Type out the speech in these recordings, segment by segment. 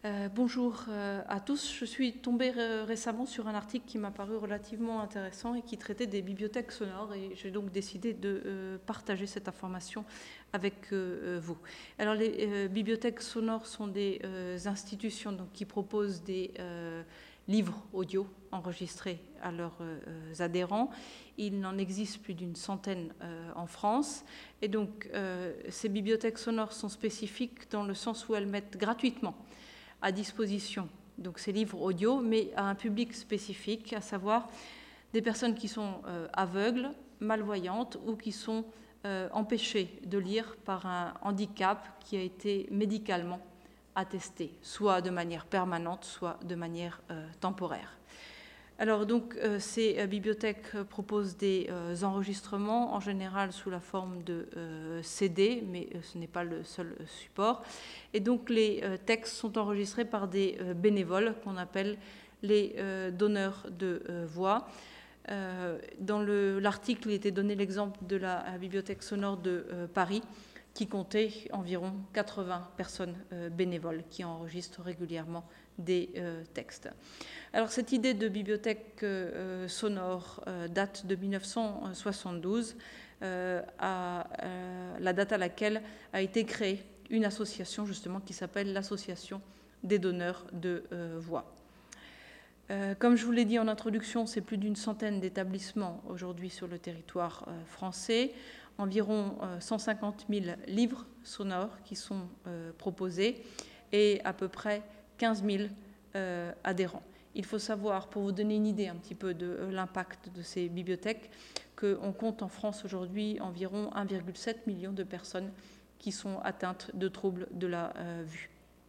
Bonjour à tous. Je suis tombée récemment sur un article qui m'a paru relativement intéressant et qui traitait des bibliothèques sonores, et j'ai donc décidé de partager cette information avec vous. Alors les bibliothèques sonores sont des institutions donc, qui proposent des livres audio enregistrés à leurs adhérents. Il en existe plus d'une centaine en France. Et donc ces bibliothèques sonores sont spécifiques dans le sens où elles mettent gratuitement à disposition donc ces livres audio, mais à un public spécifique, à savoir des personnes qui sont aveugles, malvoyantes ou qui sont empêchées de lire par un handicap qui a été médicalement attesté, soit de manière permanente, soit de manière temporaire. Alors donc ces bibliothèques proposent des enregistrements en général sous la forme de CD, mais ce n'est pas le seul support. Et donc les textes sont enregistrés par des bénévoles qu'on appelle les donneurs de voix. Dans l'article, il était donné l'exemple de la bibliothèque sonore de Paris, qui comptait environ 80 personnes bénévoles qui enregistrent régulièrement des textes. Alors cette idée de bibliothèque sonore date de 1972, la date à laquelle a été créée une association justement qui s'appelle l'Association des donneurs de voix. Comme je vous l'ai dit en introduction, c'est plus d'une centaine d'établissements aujourd'hui sur le territoire français, environ 150 000 livres sonores qui sont proposés et à peu près 15 000 adhérents. Il faut savoir, pour vous donner une idée un petit peu de l'impact de ces bibliothèques, qu'on compte en France aujourd'hui environ 1,7 million de personnes qui sont atteintes de troubles de la vue.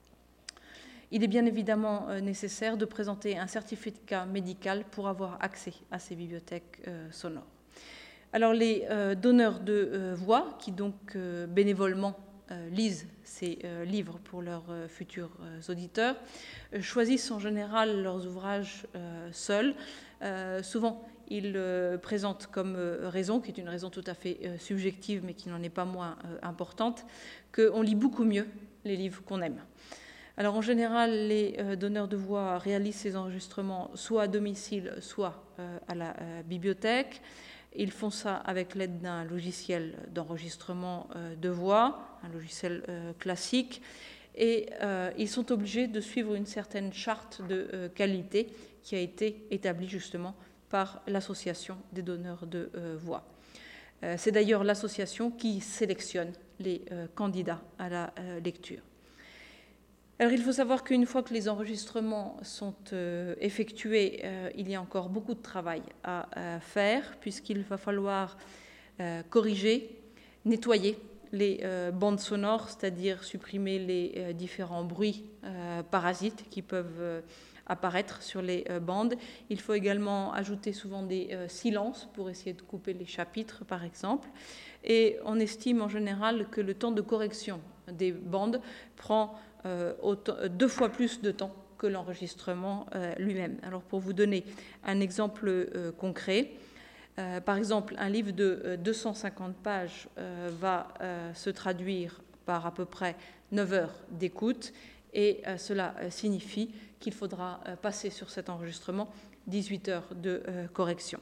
Il est bien évidemment nécessaire de présenter un certificat médical pour avoir accès à ces bibliothèques sonores. Alors les donneurs de voix, qui donc bénévolement lisent ces livres pour leurs futurs auditeurs, choisissent en général leurs ouvrages seuls. Souvent, ils présentent comme raison, qui est une raison tout à fait subjective, mais qui n'en est pas moins importante, qu'on lit beaucoup mieux les livres qu'on aime. Alors en général, les donneurs de voix réalisent ces enregistrements soit à domicile, soit à la bibliothèque. Ils font ça avec l'aide d'un logiciel d'enregistrement de voix, un logiciel classique, et ils sont obligés de suivre une certaine charte de qualité qui a été établie justement par l'association des donneurs de voix. C'est d'ailleurs l'association qui sélectionne les candidats à la lecture. Alors il faut savoir qu'une fois que les enregistrements sont effectués, il y a encore beaucoup de travail à faire, puisqu'il va falloir corriger, nettoyer les bandes sonores, c'est-à-dire supprimer les différents bruits parasites qui peuvent apparaître sur les bandes. Il faut également ajouter souvent des silences pour essayer de couper les chapitres, par exemple. Et on estime en général que le temps de correction des bandes prend 2 fois plus de temps que l'enregistrement lui-même. Alors pour vous donner un exemple concret, par exemple un livre de 250 pages va se traduire par à peu près 9 heures d'écoute, et cela signifie qu'il faudra passer sur cet enregistrement 18 heures de correction.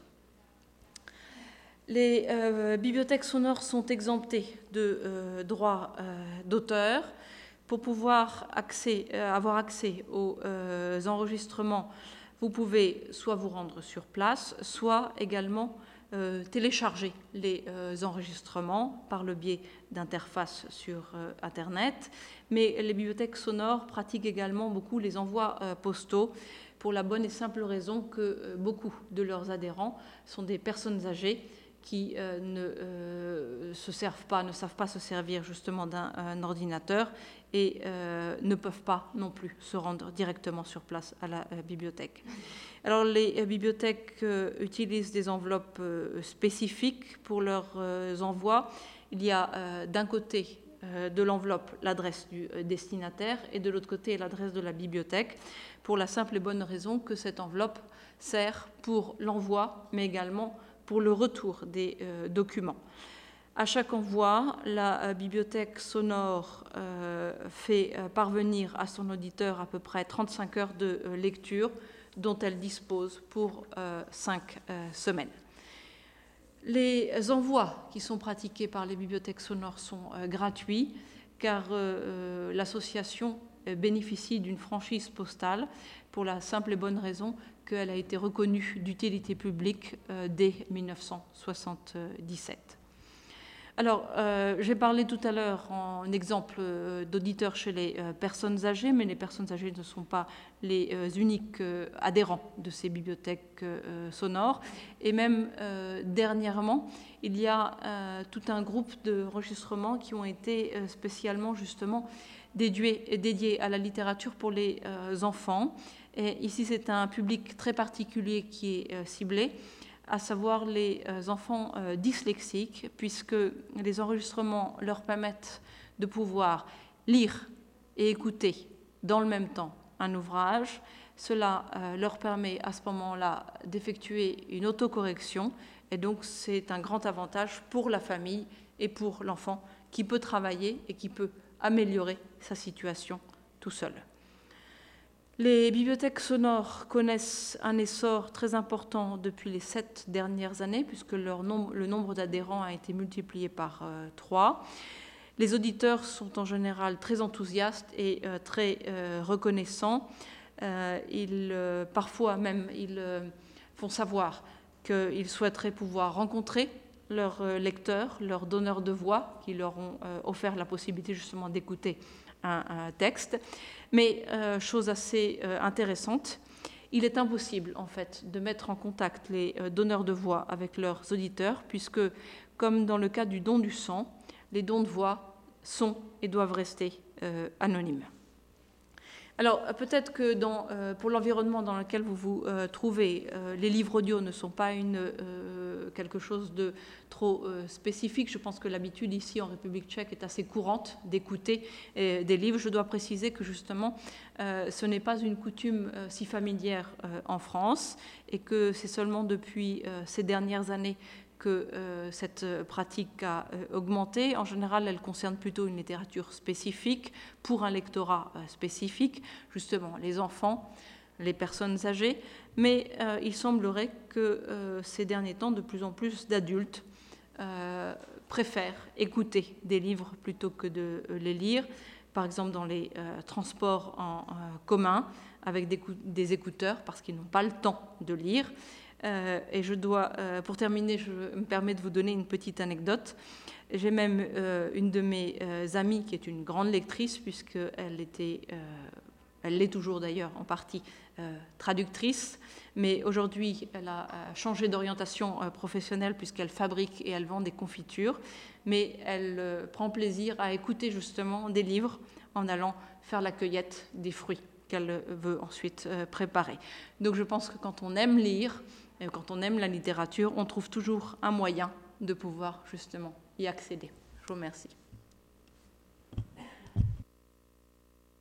Les bibliothèques sonores sont exemptées de droits d'auteur. Pour pouvoir avoir accès aux enregistrements, vous pouvez soit vous rendre sur place, soit également télécharger les enregistrements par le biais d'interfaces sur Internet. Mais les bibliothèques sonores pratiquent également beaucoup les envois postaux, pour la bonne et simple raison que beaucoup de leurs adhérents sont des personnes âgées qui ne savent pas se servir justement d'un ordinateur et ne peuvent pas non plus se rendre directement sur place à la bibliothèque. Alors les bibliothèques utilisent des enveloppes spécifiques pour leurs envois. Il y a d'un côté de l'enveloppe l'adresse du destinataire et de l'autre côté l'adresse de la bibliothèque, pour la simple et bonne raison que cette enveloppe sert pour l'envoi, mais également pour le retour des documents. À chaque envoi, la bibliothèque sonore fait parvenir à son auditeur à peu près 35 heures de lecture dont elle dispose pour 5 semaines. Les envois qui sont pratiqués par les bibliothèques sonores sont gratuits car l'association bénéficie d'une franchise postale pour la simple et bonne raison qu'elle a été reconnue d'utilité publique dès 1977. Alors, j'ai parlé tout à l'heure en exemple d'auditeurs chez les personnes âgées, mais les personnes âgées ne sont pas les uniques adhérents de ces bibliothèques sonores. Et même dernièrement, il y a tout un groupe d'enregistrements qui ont été spécialement justement dédiés à la littérature pour les enfants. Et ici, c'est un public très particulier qui est ciblé, à savoir les enfants dyslexiques, puisque les enregistrements leur permettent de pouvoir lire et écouter dans le même temps un ouvrage. Cela leur permet à ce moment-là d'effectuer une autocorrection, et donc c'est un grand avantage pour la famille et pour l'enfant qui peut travailler et qui peut améliorer sa situation tout seul. Les bibliothèques sonores connaissent un essor très important depuis les 7 dernières années, puisque le nombre d'adhérents a été multiplié par 3. Les auditeurs sont en général très enthousiastes et très reconnaissants. Parfois même, ils font savoir qu'ils souhaiteraient pouvoir rencontrer leurs lecteurs, leurs donneurs de voix, qui leur ont offert la possibilité justement d'écouter un texte. Mais chose assez intéressante, il est impossible en fait de mettre en contact les donneurs de voix avec leurs auditeurs, puisque comme dans le cas du don du sang, les dons de voix sont et doivent rester anonymes. Alors peut-être que pour l'environnement dans lequel vous vous trouvez, les livres audio ne sont pas quelque chose de trop spécifique. Je pense que l'habitude ici en République tchèque est assez courante d'écouter des livres. Je dois préciser que justement ce n'est pas une coutume si familière en France et que c'est seulement depuis ces dernières années que cette pratique a augmenté. En général, elle concerne plutôt une littérature spécifique pour un lectorat spécifique, justement les enfants, les personnes âgées. Mais il semblerait que ces derniers temps, de plus en plus d'adultes préfèrent écouter des livres plutôt que de les lire, par exemple dans les transports en commun, avec des écouteurs, parce qu'ils n'ont pas le temps de lire. Et je dois, pour terminer, je me permets de vous donner une petite anecdote. J'ai même une de mes amies qui est une grande lectrice, puisqu'elle elle l'est toujours d'ailleurs en partie traductrice, mais aujourd'hui elle a changé d'orientation professionnelle puisqu'elle fabrique et elle vend des confitures, mais elle prend plaisir à écouter justement des livres en allant faire la cueillette des fruits qu'elle veut ensuite préparer. Donc je pense que quand on aime lire, et quand on aime la littérature, on trouve toujours un moyen de pouvoir justement y accéder. Je vous remercie.